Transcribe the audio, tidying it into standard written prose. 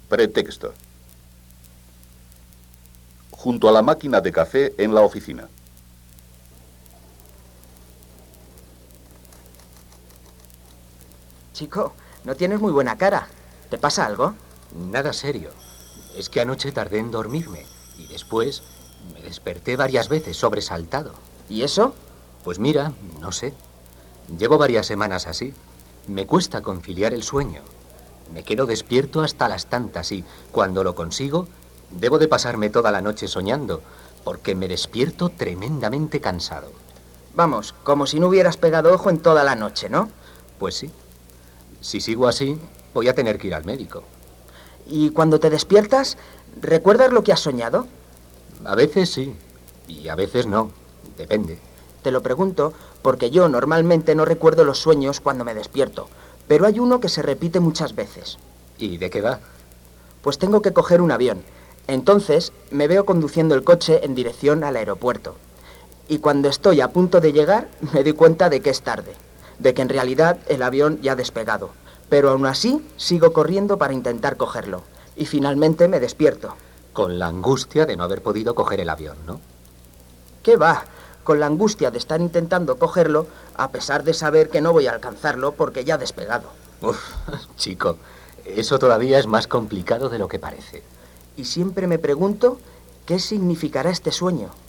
Pretexto. Junto a la máquina de café en la oficina. Chico, no tienes muy buena cara. ¿Te pasa algo? Nada serio. Es que anoche tardé en dormirme y después me desperté varias veces sobresaltado. ¿Y eso? Pues mira, no sé. Llevo varias semanas así. Me cuesta conciliar el sueño. Me quedo despierto hasta las tantas y, cuando lo consigo, debo de pasarme toda la noche soñando, porque me despierto tremendamente cansado. Vamos, como si no hubieras pegado ojo en toda la noche, ¿no? Pues sí. Si sigo así, voy a tener que ir al médico. Y cuando te despiertas, ¿recuerdas lo que has soñado? A veces sí, y a veces no. Depende. Te lo pregunto porque yo normalmente no recuerdo los sueños cuando me despierto, pero hay uno que se repite muchas veces. ¿Y de qué va? Pues tengo que coger un avión. Entonces me veo conduciendo el coche en dirección al aeropuerto. Y cuando estoy a punto de llegar, me doy cuenta de que es tarde, de que en realidad el avión ya ha despegado. Pero aún así sigo corriendo para intentar cogerlo. Y finalmente me despierto. Con la angustia de no haber podido coger el avión, ¿no? ¿Qué va? Con la angustia de estar intentando cogerlo, a pesar de saber que no voy a alcanzarlo porque ya ha despegado. Uf, chico, eso todavía es más complicado de lo que parece. Y siempre me pregunto, ¿qué significará este sueño?